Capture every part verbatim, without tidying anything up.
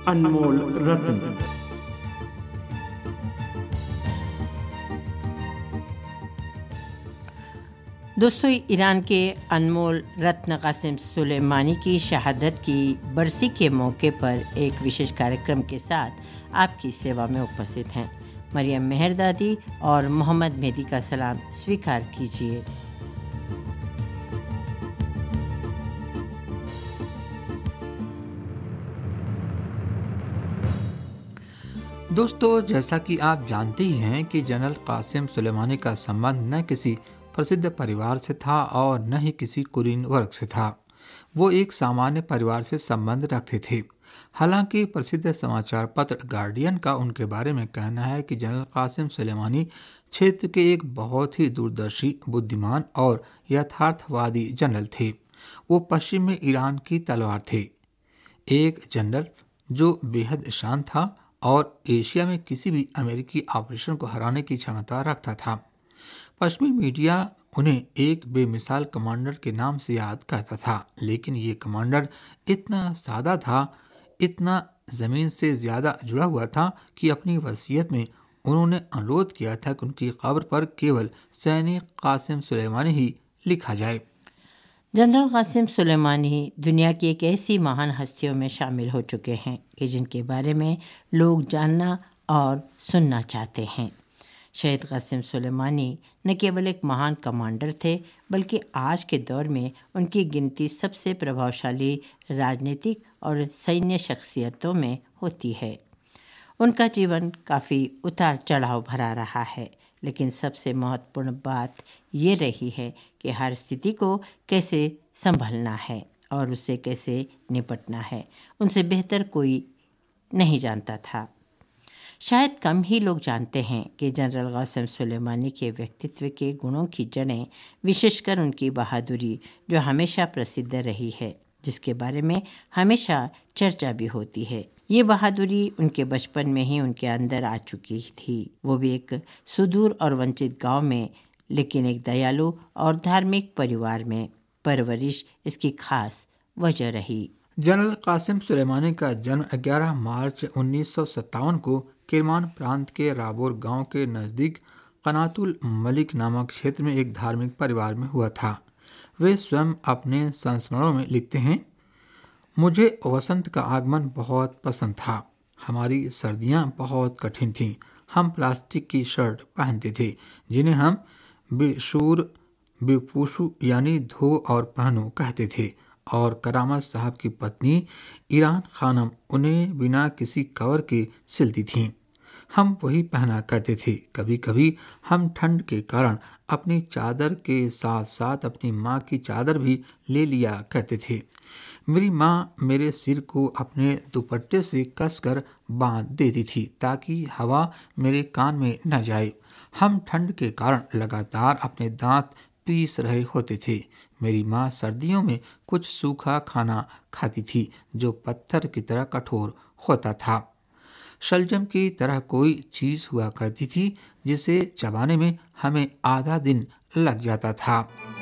अनमोल रत्न। दोस्तों, ईरान के अनमोल रत्न कासिम सुलेमानी की शहादत की बरसी के मौके पर एक विशेष कार्यक्रम के साथ आपकी सेवा में उपस्थित हैं मरियम मेहरदादी और मोहम्मद मेहदी का सलाम स्वीकार कीजिए। दोस्तों, जैसा कि आप जानते ही हैं कि जनरल कासिम सुलेमानी का संबंध न किसी प्रसिद्ध परिवार से था और न ही किसी कुलीन वर्ग से था। वो एक सामान्य परिवार से संबंध रखते थे। हालांकि प्रसिद्ध समाचार पत्र गार्डियन का उनके बारे में कहना है कि जनरल कासिम सुलेमानी क्षेत्र के एक बहुत ही दूरदर्शी, बुद्धिमान और यथार्थवादी जनरल थे। वो पश्चिम में ईरान की तलवार थे, एक जनरल जो बेहद शांत था और एशिया में किसी भी अमेरिकी ऑपरेशन को हराने की क्षमता रखता था। पश्चिमी मीडिया उन्हें एक बेमिसाल कमांडर के नाम से याद करता था, लेकिन ये कमांडर इतना सादा था, इतना ज़मीन से ज़्यादा जुड़ा हुआ था कि अपनी वसीयत में उन्होंने अनुरोध किया था कि उनकी कब्र पर केवल सैनिक कासिम सुलेमानी ही लिखा जाए। जनरल कासिम सुलेमानी दुनिया की एक ऐसी महान हस्तियों में शामिल हो चुके हैं कि जिनके बारे में लोग जानना और सुनना चाहते हैं। शहीद कासिम सुलेमानी न केवल एक महान कमांडर थे, बल्कि आज के दौर में उनकी गिनती सबसे प्रभावशाली राजनीतिक और सैन्य शख्सियतों में होती है। उनका जीवन काफ़ी उतार चढ़ाव भरा रहा है, लेकिन सबसे महत्वपूर्ण बात ये रही है कि हर स्थिति को कैसे संभलना है और उससे कैसे निपटना है, उनसे बेहतर कोई नहीं जानता था। शायद कम ही लोग जानते हैं कि जनरल कासिम सुलेमानी के व्यक्तित्व के गुणों की जड़ें, विशेषकर उनकी बहादुरी, जो हमेशा प्रसिद्ध रही है, जिसके बारे में हमेशा चर्चा भी होती है। ये बहादुरी उनके बचपन में ही उनके अंदर आ चुकी थी। वो भी एक सुदूर और वंचित गांव में, लेकिन एक दयालु और धार्मिक परिवार में परवरिश इसकी खास वजह रही। जनरल कासिम सुलेमानी का जन्म ग्यारह मार्च उन्नीस सौ सत्तावन को किरमान प्रांत के राबोर गांव के नज़दीक कनातुल मलिक नामक क्षेत्र में एक धार्मिक परिवार में हुआ था। वे स्वयं अपने संस्मरणों में लिखते हैं, मुझे वसंत का आगमन बहुत पसंद था। हमारी सर्दियां बहुत कठिन थीं। हम प्लास्टिक की शर्ट पहनते थे, जिन्हें हम बेशूर बेपूशु यानी धो और पहनो कहते थे, और करामत साहब की पत्नी ईरान खानम उन्हें बिना किसी कवर के सिलती थीं। हम वही पहना करते थे। कभी कभी हम ठंड के कारण अपनी चादर के साथ साथ अपनी माँ की चादर भी ले लिया करते थे। मेरी माँ मेरे सिर को अपने दुपट्टे से कसकर बांध देती थी ताकि हवा मेरे कान में न जाए। हम ठंड के कारण लगातार अपने दांत पीस रहे होते थे। मेरी माँ सर्दियों में कुछ सूखा खाना खाती थी जो पत्थर की तरह कठोर होता था। शलजम की तरह कोई चीज़ हुआ करती थी जिसे चबाने में हमें आधा दिन लग जाता था।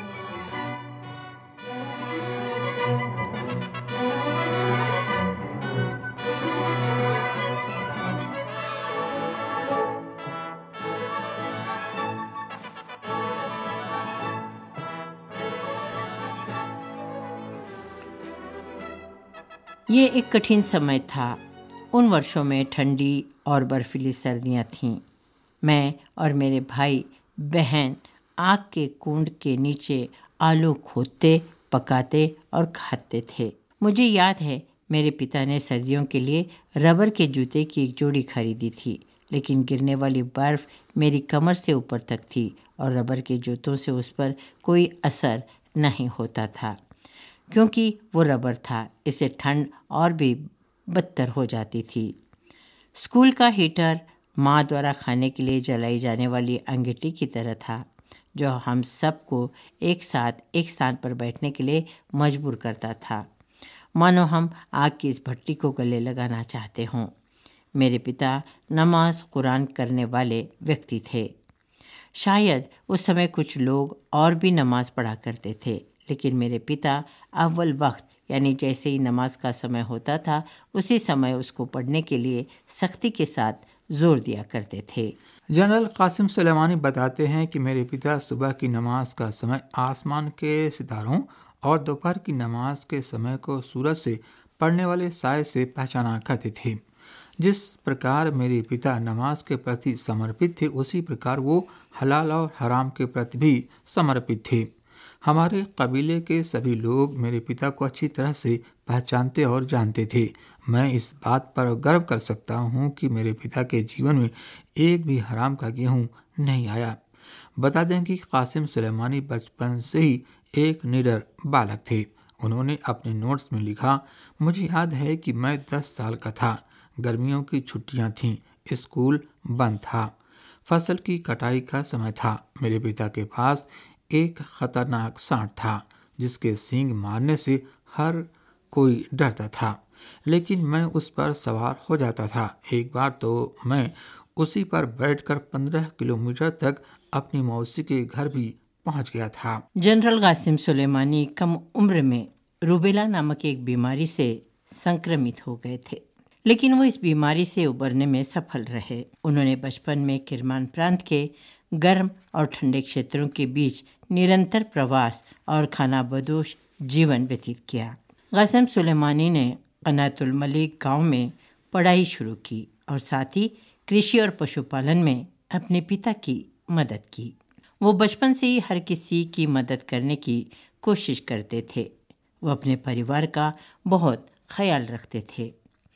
ये एक कठिन समय था। उन वर्षों में ठंडी और बर्फीली सर्दियाँ थीं। मैं और मेरे भाई बहन आग के कुंड के नीचे आलू खोदते, पकाते और खाते थे। मुझे याद है मेरे पिता ने सर्दियों के लिए रबर के जूते की एक जोड़ी खरीदी थी, लेकिन गिरने वाली बर्फ़ मेरी कमर से ऊपर तक थी और रबर के जूतों से उस पर कोई असर नहीं होता था, क्योंकि वो रबर था। इससे ठंड और भी बदतर हो जाती थी। स्कूल का हीटर माँ द्वारा खाने के लिए जलाई जाने वाली अंगीठी की तरह था, जो हम सबको एक साथ एक स्थान पर बैठने के लिए मजबूर करता था, मानो हम आग की इस भट्टी को गले लगाना चाहते हों। मेरे पिता नमाज कुरान करने वाले व्यक्ति थे। शायद उस समय कुछ लोग और भी नमाज पढ़ा करते थे, लेकिन मेरे पिता अव्वल वक्त यानी जैसे ही नमाज का समय होता था उसी समय उसको पढ़ने के लिए सख्ती के साथ जोर दिया करते थे। जनरल कासिम सुलेमानी बताते हैं कि मेरे पिता सुबह की नमाज का समय आसमान के सितारों और दोपहर की नमाज के समय को सूरज से पड़ने वाले साए से पहचाना करते थे। जिस प्रकार मेरे पिता नमाज के प्रति समर्पित थे उसी प्रकार वो हलाल और हराम के प्रति भी समर्पित थे। हमारे कबीले के सभी लोग मेरे पिता को अच्छी तरह से पहचानते और जानते थे। मैं इस बात पर गर्व कर सकता हूँ कि मेरे पिता के जीवन में एक भी हराम का गेहूँ नहीं आया। बता दें कि कासिम सुलेमानी बचपन से ही एक निडर बालक थे। उन्होंने अपने नोट्स में लिखा, मुझे याद है कि मैं दस साल का था। गर्मियों की छुट्टियां थीं, स्कूल बंद था, फसल की कटाई का समय था। मेरे पिता के पास एक खतरनाक सांड था जिसके सींग मारने से हर कोई डरता था, लेकिन मैं उस पर सवार हो जाता था। एक बार तो मैं उसी पर बैठकर पंद्रह किलोमीटर तक अपनी मौसी के घर भी पहुंच गया था। जनरल कासिम सुलेमानी कम उम्र में रूबेला नामक एक बीमारी से संक्रमित हो गए थे, लेकिन वो इस बीमारी से उबरने में सफल रहे। उन्होंने बचपन में किरमान प्रांत के गर्म और ठंडे क्षेत्रों के बीच निरंतर प्रवास और खानाबदोश जीवन व्यतीत किया। कासिम सुलेमानी ने कनातुल मलिक गांव में पढ़ाई शुरू की और साथ ही कृषि और पशुपालन में अपने पिता की मदद की। वो बचपन से ही हर किसी की मदद करने की कोशिश करते थे। वो अपने परिवार का बहुत ख्याल रखते थे।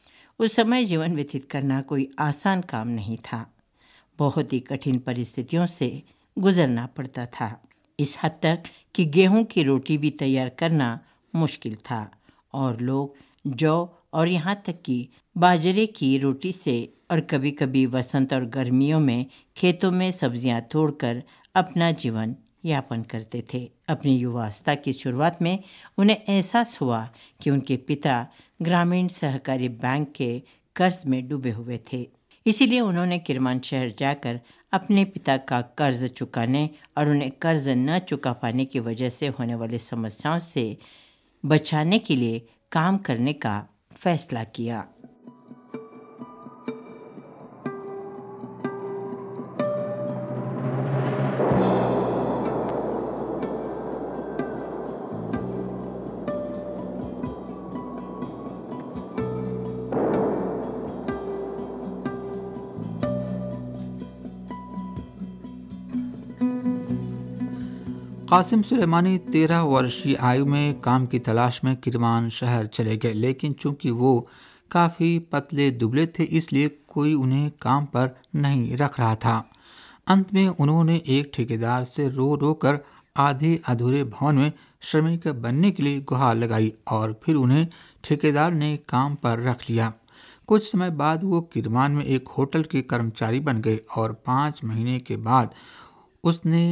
उस समय जीवन व्यतीत करना कोई आसान काम नहीं था। बहुत ही कठिन परिस्थितियों से गुजरना पड़ता था, इस हद तक कि गेहूं की रोटी भी तैयार करना मुश्किल था और लोग जौ और यहाँ तक कि बाजरे की रोटी से और कभी कभी वसंत और गर्मियों में खेतों में सब्जियां तोड़कर अपना जीवन यापन करते थे। अपनी युवावस्था की शुरुआत में उन्हें एहसास हुआ कि उनके पिता ग्रामीण सहकारी बैंक के कर्ज में डूबे हुए थे। इसीलिए उन्होंने किरमान शहर जाकर अपने पिता का कर्ज चुकाने और उन्हें कर्ज न चुका पाने की वजह से होने वाली समस्याओं से बचाने के लिए काम करने का फैसला किया। कासिम सुलेमानी तेरह वर्षीय आयु में काम की तलाश में किरमान शहर चले गए, लेकिन चूंकि वो काफ़ी पतले दुबले थे इसलिए कोई उन्हें काम पर नहीं रख रहा था। अंत में उन्होंने एक ठेकेदार से रो रो कर आधे अधूरे भवन में श्रमिक बनने के लिए गुहार लगाई और फिर उन्हें ठेकेदार ने काम पर रख लिया। कुछ समय बाद वो किरमान में एक होटल के कर्मचारी बन गए और पाँच महीने के बाद उसने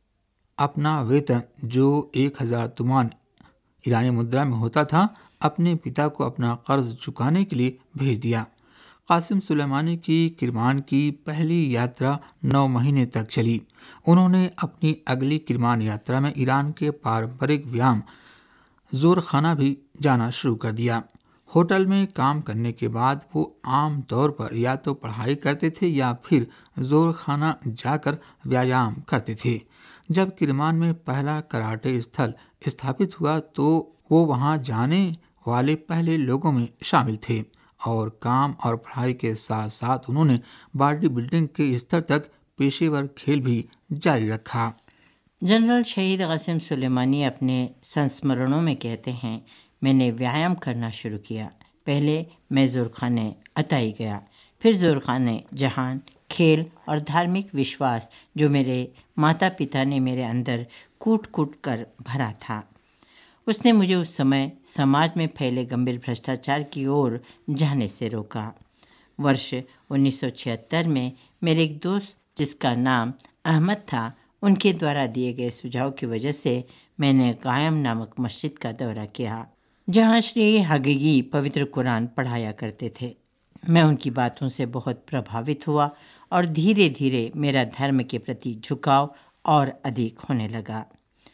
अपना वेतन जो एक हजार तुमान ईरानी मुद्रा में होता था अपने पिता को अपना कर्ज चुकाने के लिए भेज दिया। कासिम सुलेमानी की किरमान की पहली यात्रा नौ महीने तक चली। उन्होंने अपनी अगली किरमान यात्रा में ईरान के पारंपरिक व्यायाम जोरखाना भी जाना शुरू कर दिया। होटल में काम करने के बाद वो आम तौर पर या तो पढ़ाई करते थे या फिर जोरखाना जाकर व्यायाम करते थे। जब किरमान में पहला कराटे स्थल स्थापित हुआ तो वो वहां जाने वाले पहले लोगों में शामिल थे और काम और पढ़ाई के साथ साथ उन्होंने बॉडी बिल्डिंग के स्तर तक पेशेवर खेल भी जारी रखा। जनरल शहीद कासिम सुलेमानी अपने संस्मरणों में कहते हैं, मैंने व्यायाम करना शुरू किया। पहले मैं जोरखाने अताई गया, फिर जोरखाने जहान, खेल और धार्मिक विश्वास जो मेरे माता पिता ने मेरे अंदर कूट कूट कर भरा था। उसने मुझे उस समय समाज में फैले गंभीर भ्रष्टाचार की ओर जाने से रोका। वर्ष उन्नीस सौ छिहत्तर में मेरे एक दोस्त जिसका नाम अहमद था, उनके द्वारा दिए गए सुझाव की वजह से मैंने कायम नामक मस्जिद का दौरा किया जहाँ श्री हगीगी पवित्र कुरान पढ़ाया करते थे। मैं उनकी बातों से बहुत प्रभावित हुआ और धीरे धीरे मेरा धर्म के प्रति झुकाव और अधिक होने लगा।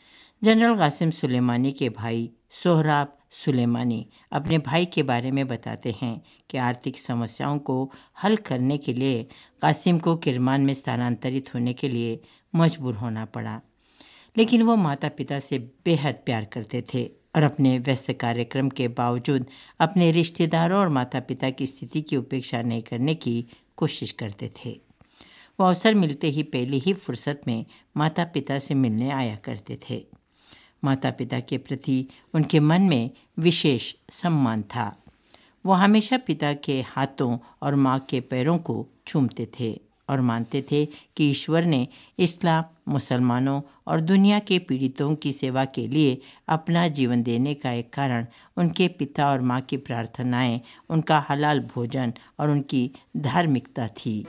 जनरल कासिम सुलेमानी के भाई सोहराब सुलेमानी अपने भाई के बारे में बताते हैं कि आर्थिक समस्याओं को हल करने के लिए कासिम को किरमान में स्थानांतरित होने के लिए मजबूर होना पड़ा, लेकिन वो माता पिता से बेहद प्यार करते थे और अपने व्यस्त कार्यक्रम के बावजूद अपने रिश्तेदारों और माता पिता की स्थिति की उपेक्षा नहीं करने की कोशिश करते थे। वो अवसर मिलते ही पहली ही फुर्सत में माता पिता से मिलने आया करते थे। माता पिता के प्रति उनके मन में विशेष सम्मान था। वो हमेशा पिता के हाथों और माँ के पैरों को चूमते थे और मानते थे कि ईश्वर ने इस्लाम, मुसलमानों और दुनिया के पीड़ितों की सेवा के लिए अपना जीवन देने का एक कारण उनके पिता और माँ की प्रार्थनाएं, उनका हलाल भोजन और उनकी धार्मिकता थी।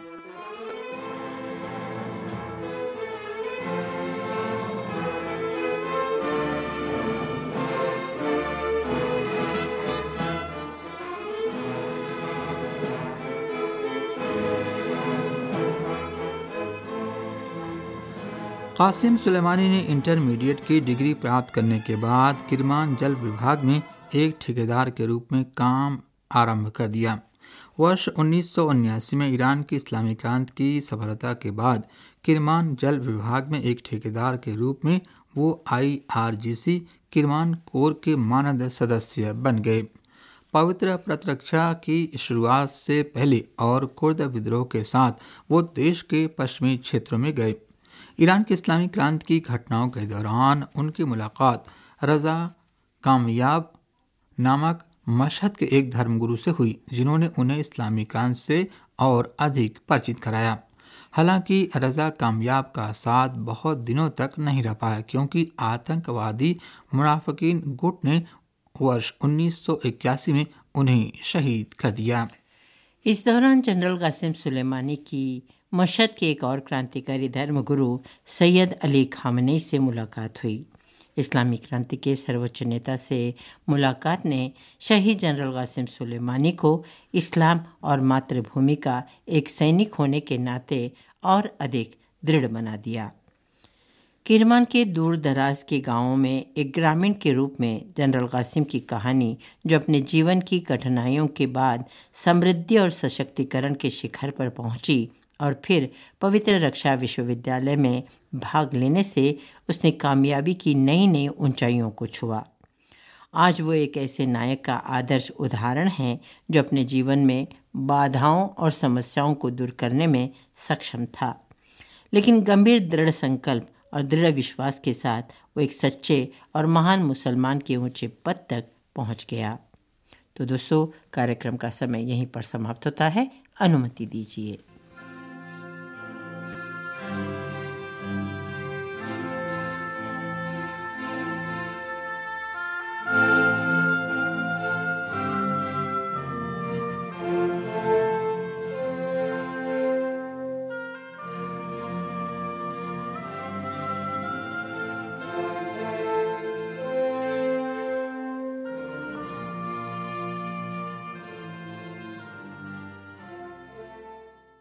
कासिम सुलेमानी ने इंटरमीडिएट की डिग्री प्राप्त करने के बाद किरमान जल विभाग में एक ठेकेदार के रूप में काम आरंभ कर दिया। वर्ष उन्नीस सौ उन्यासी में ईरान की इस्लामी क्रांति की सफलता के बाद किरमान जल विभाग में एक ठेकेदार के रूप में वो I R G C Kirman core के मानद सदस्य बन गए। पवित्र प्रतिरक्षा की शुरुआत से पहले और कुर्द विद्रोह के साथ वो देश के पश्चिमी क्षेत्रों में गए। ईरान की इस्लामी क्रांति की घटनाओं के दौरान उनकी मुलाकात रज़ा कामयाब नामक मशहद के एक धर्मगुरु से हुई, जिन्होंने उन्हें इस्लामी क्रांति से और अधिक परिचित कराया। हालांकि रज़ा कामयाब का साथ बहुत दिनों तक नहीं रह पाया, क्योंकि आतंकवादी मुनाफिकीन गुट ने वर्ष उन्नीस सौ इक्यासी में उन्हें शहीद कर दिया। इस दौरान जनरल कासिम सुलेमानी की मशहद के एक और क्रांतिकारी धर्मगुरु सैयद अली खामनेई से मुलाकात हुई। इस्लामी क्रांति के सर्वोच्च नेता से मुलाकात ने शहीद जनरल कासिम सुलेमानी को इस्लाम और मातृभूमि का एक सैनिक होने के नाते और अधिक दृढ़ बना दिया। किरमान के दूर दराज के गांवों में एक ग्रामीण के रूप में जनरल कासिम की कहानी, जो अपने जीवन की कठिनाइयों के बाद समृद्धि और सशक्तिकरण के शिखर पर पहुंची और फिर पवित्र रक्षा विश्वविद्यालय में भाग लेने से उसने कामयाबी की नई नई ऊंचाइयों को छुआ। आज वो एक ऐसे नायक का आदर्श उदाहरण है जो अपने जीवन में बाधाओं और समस्याओं को दूर करने में सक्षम था, लेकिन गंभीर दृढ़ संकल्प और दृढ़ विश्वास के साथ वो एक सच्चे और महान मुसलमान के ऊंचे पद तक पहुंच गया। तो दोस्तों, कार्यक्रम का समय यहीं पर समाप्त होता है। अनुमति दीजिए।